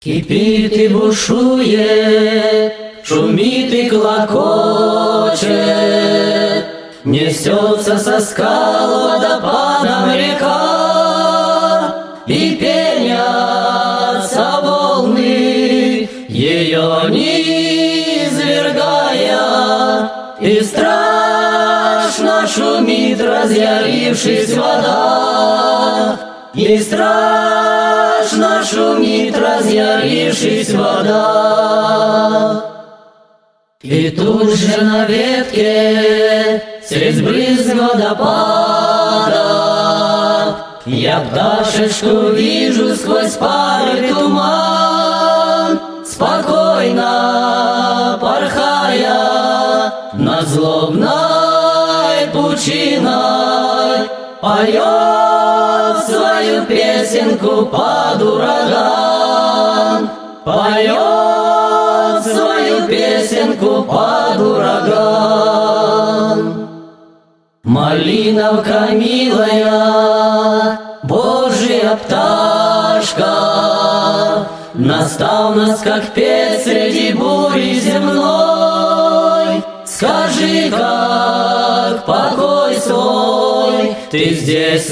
Кипит и бушует, шумит и клокочет, несется со скал водопадом река, и пенятся волны, ее низвергая, и страшно шумит разъярившись вода, и страшно шумит разъярившись вода. И тут же на ветке средь брызг водопада я пташечку вижу сквозь пар и туман, спокойно порхая над злобной пучиной, поет свою песенку под ураган, поет свою песенку под ураган. Малиновка милая, Божья пташка, настал нас, как петь среди бури земной. Скажи, как покой свой ты здесь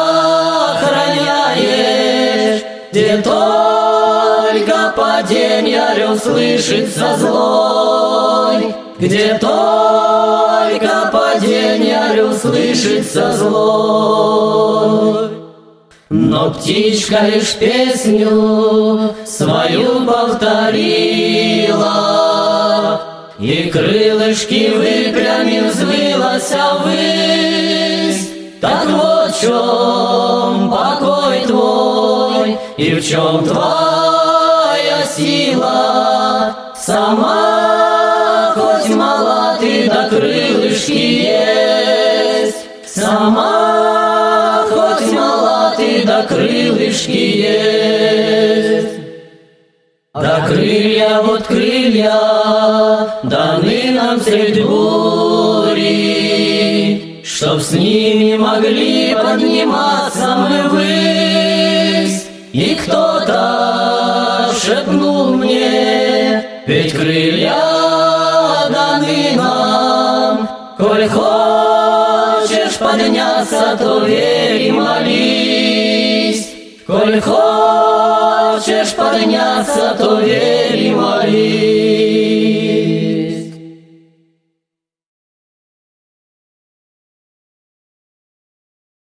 сохраняешь, где только паденье орел слышится злой, где только паденье орел слышится злой. Но птичка лишь песню свою повторила, и крылышки выпрямив взвылась ввысь. Так вот в чем покой твой, и в чем твоя сила. Сама хоть мала ты, да крылышки есть, сама хоть мала ты, да крылышки есть. Да крылья, вот крылья, даны нам средь бури, чтоб с ними могли подниматься мы ввысь. И кто-то шепнул мне, ведь крылья даны нам, коль хочешь подняться, то верь и молись, коль хочешь подняться, то верь.